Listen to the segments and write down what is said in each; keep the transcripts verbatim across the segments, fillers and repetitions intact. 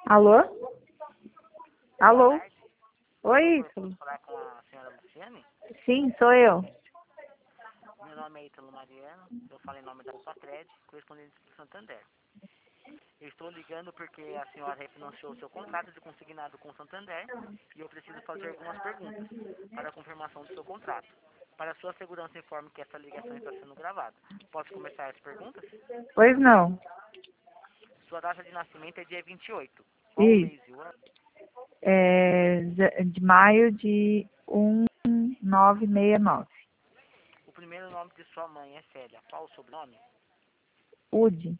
Alô? Boa Alô? tarde. Oi, Eu posso falar com a senhora Luciane? sim, sou eu. Meu nome é Ítalo Mariano, eu falo em nome da Socred, correspondente do Santander. Eu estou ligando porque a senhora refinanciou seu contrato de consignado com o Santander e eu preciso fazer algumas perguntas para a confirmação do seu contrato. Para sua segurança, informe que essa ligação está sendo gravada. Posso começar as perguntas? Pois não. Sua data de nascimento é dia vinte e oito. Qual o Isso. mês e o ano? É de de maio de um nove seis nove. O primeiro nome de sua mãe é Célia. Qual o sobrenome? UD.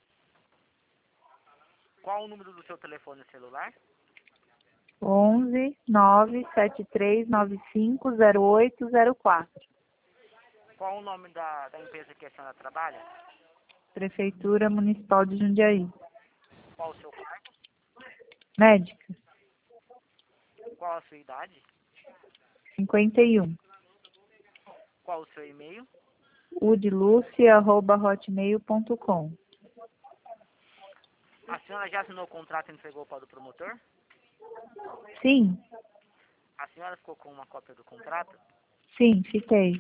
Qual o número do seu telefone celular? onze nove sete três nove cinco zero oito zero quatro. Qual o nome da, da empresa que a senhora trabalha? Prefeitura Municipal de Jundiaí. Qual o seu cargo? Médica. Qual a sua idade? cinquenta e um. Qual o seu e-mail? udlucia arroba hotmail ponto com. A senhora já assinou o contrato e entregou para o promotor? Sim, A senhora ficou com uma cópia do contrato? sim, fiquei.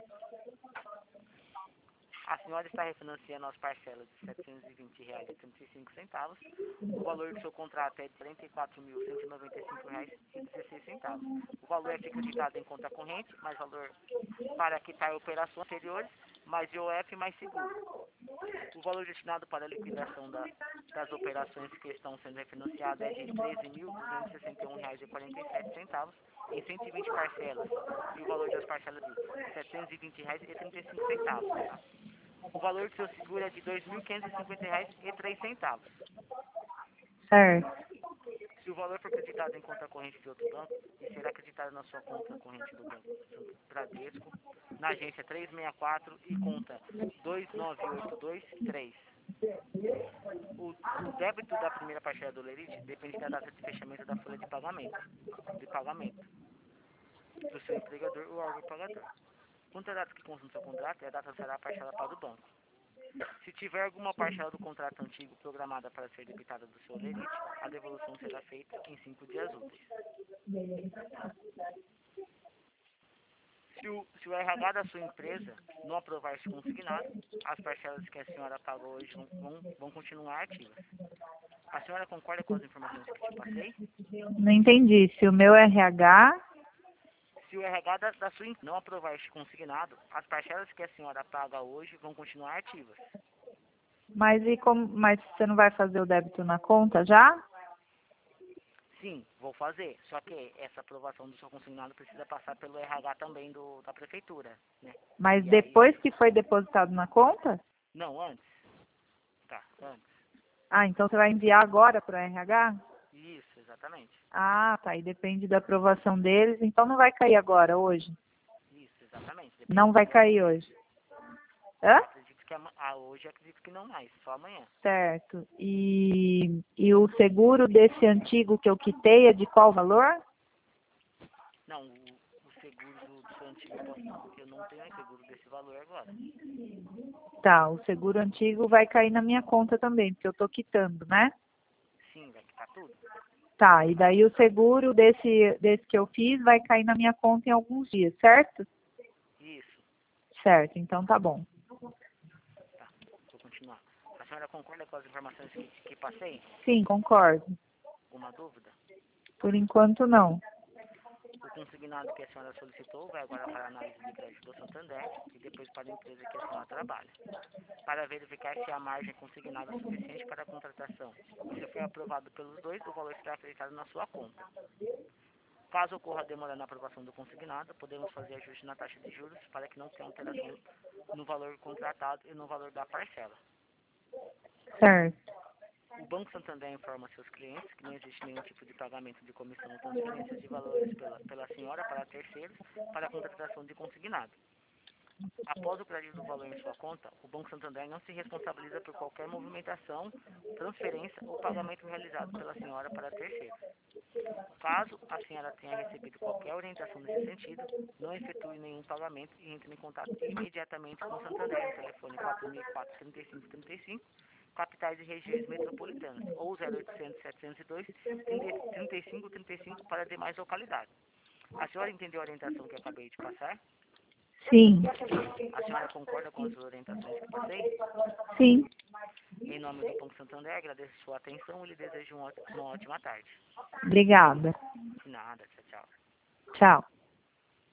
A senhora está refinanciando as parcelas de setecentos e vinte reais e trinta e cinco centavos. O valor do seu contrato é de quarenta e quatro mil cento e noventa e cinco reais e dezesseis centavos. O valor é acreditado em conta corrente, mais valor para quitar operações anteriores, mais I O F mais seguro. O valor destinado para a liquidação da, das operações que estão sendo refinanciadas é de treze mil duzentos e sessenta e um reais e quarenta e sete centavos em cento e vinte parcelas. E o valor das parcelas de setecentos e vinte reais e trinta e cinco centavos. Tá? O valor do seu seguro é de dois mil quinhentos e cinquenta reais e três centavos. Certo. Se o valor for acreditado em conta corrente de outro banco e será acreditado na sua conta corrente do Banco Bradesco, na agência trezentos e sessenta e quatro e conta dois nove oito dois três. O, o débito da primeira parcela do Lerite depende da data de fechamento da folha de pagamento, de pagamento do seu empregador ou órgão pagador. Quanto à data que consta no seu contrato, a data será a parcela para o banco. Se tiver alguma parcela do contrato antigo programada para ser debitada do seu Lerite, a devolução será feita em cinco dias úteis. Se o, se o R H da sua empresa não aprovar esse consignado, as parcelas que a senhora pagou hoje vão, vão, vão continuar ativas. A senhora concorda com as informações que te passei? Não entendi. Se o meu R H... Se o R H da, da sua empresa não aprovar este consignado, as parcelas que a senhora paga hoje vão continuar ativas. Mas e como, mas você não vai fazer o débito na conta já? Sim, vou fazer. Só que essa aprovação do seu consignado precisa passar pelo R H também do, da prefeitura, né? Mas E aí, depois que foi depositado na conta? não, antes. Tá, antes. Ah, então você vai enviar agora para o R H? Isso, exatamente. Ah, tá. E depende da aprovação deles. Então não vai cair agora, hoje. Isso, exatamente. Depende Não da vai aprovação cair deles. hoje. Hã? Acredito que ama- ah, hoje acredito que não mais, só amanhã. Certo. E, e o seguro desse antigo que eu quitei é de qual valor? Não, o, o seguro do, do seu antigo eu posso. Eu não tenho mais seguro desse valor agora. Tá, o seguro antigo vai cair na minha conta também, porque eu tô quitando, né? Sim, vai quitar tudo? Tá, e daí o seguro desse, desse que eu fiz vai cair na minha conta em alguns dias, certo? Isso, Certo, então tá bom. tá. Vou continuar. A senhora concorda com as informações que, que passei? Sim, concordo. Alguma dúvida? Por enquanto não. O consignado que a senhora solicitou vai agora para a análise de crédito do Santander e depois para a empresa que a senhora trabalha, para verificar se a margem consignada é suficiente para a contratação. E se for aprovado pelos dois, o valor será acreditado na sua conta. Caso ocorra demora na aprovação do consignado, podemos fazer ajuste na taxa de juros para que não tenha alteração no valor contratado e no valor da parcela. Certo. O Banco Santander informa seus clientes que não existe nenhum tipo de pagamento de comissão ou transferências de valores pela, pela senhora para terceiros para a contratação de consignado. Após o crédito do valor em sua conta, o Banco Santander não se responsabiliza por qualquer movimentação, transferência ou pagamento realizado pela senhora para terceiros. Caso a senhora tenha recebido qualquer orientação nesse sentido, não efetue nenhum pagamento e entre em contato imediatamente com o Santander no telefone quatro mil e quatro, trinta e cinco trinta e cinco, capitais e regiões metropolitanas, ou ou zero oitocentos, setecentos e dois, trinta e cinco trinta e cinco para demais localidades. A senhora entendeu a orientação que eu acabei de passar? Sim. A senhora concorda com as orientações que passei? Sim. Em nome do Banco Santander, agradeço sua atenção e lhe desejo uma ótima tarde. Obrigada. De nada, tchau, tchau. Tchau.